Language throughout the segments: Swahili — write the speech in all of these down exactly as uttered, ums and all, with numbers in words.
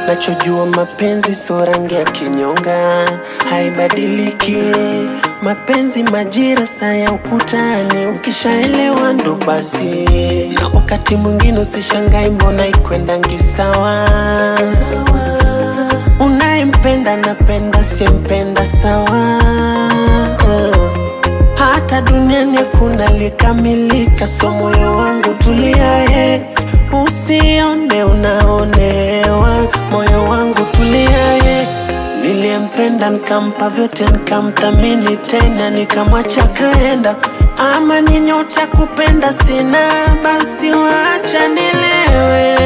Nachojua mapenzi so rangi ya kinyonga, haibadiliki. Mapenzi majira saa ya ukutani, ukishaelewa ndo basi. Na wakati mwingine usishangai mbona ikwendangi sawa. Unayempenda napenda, simpenda sawa. Hata duniani kuna likamilika, so moyo wangu tulia he. Usione unaonewa, moyo wangu tulia he. Niliyempenda nikampa vyote, nikamthamini tena, nikamwacha kaenda. Ama ni nyota kupenda sina, basi wacha nilewe.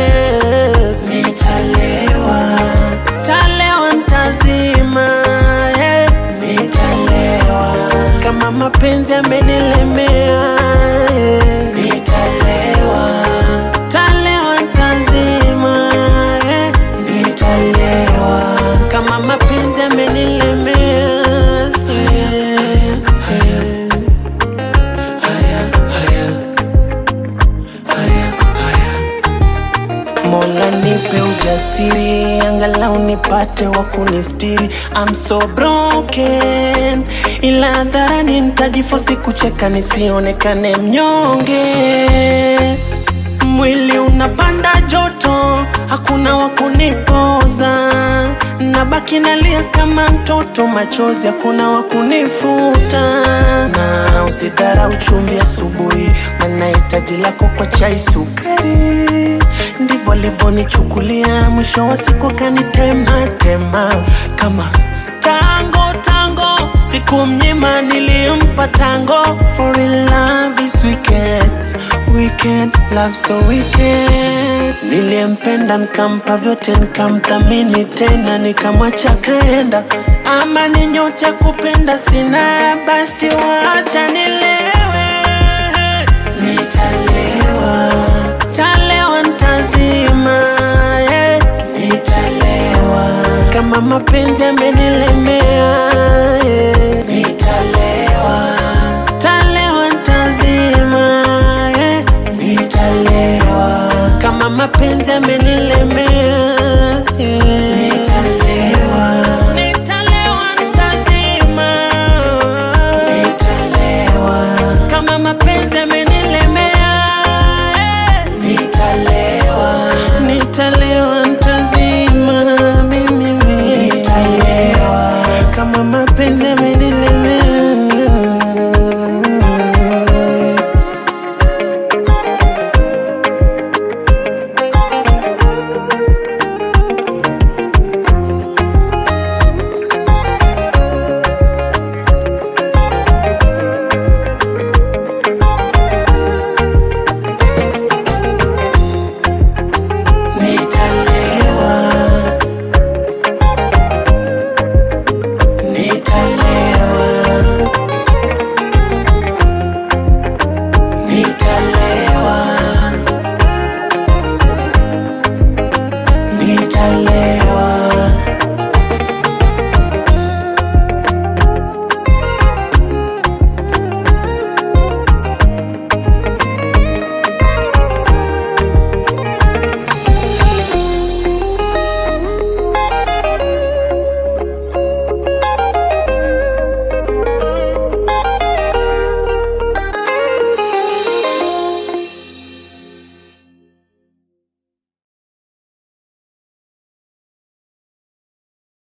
Nitalewa, talewa ntazima, yeah. Nitalewa, kama mapenzi yamenilemea, yeah. Nitalewa, talewa ntazima, yeah. Nitalewa, kama mapenzi yamenilemea, yeah. Mola nipe ujasiri, angalau nipate wakunistiri. I'm so broken, ila hadharani nitajifosi kucheka nisionekane mnyonge. Mwili unapanda joto, hakuna wakunipoza. Nabaki nalia kama mtoto, machozi hakuna wakunifuta. Na usidharau chumvi asubuhi, maana hitaji lako kwa chai sukari. Ndivyo alivyonichukulia, mwisho wa siku kanitema tema. Kama tango tango, siku mnyima nilimpa tango. For in love is wicked, wicked, love so wicked. Niliyempenda nikampa vyote, nikamthamini tena, nikamwacha kaenda. Ama ni nyota kupenda sina, basi wacha nilewe. Nitalewa, talewa ntazima, yeah. Nitalewa, kama mapenzi yamenilemea, yeah. Nitalewa, talewa ntazima, yeah. Nitalewa, kama mapenzi yamenilemea, yeah.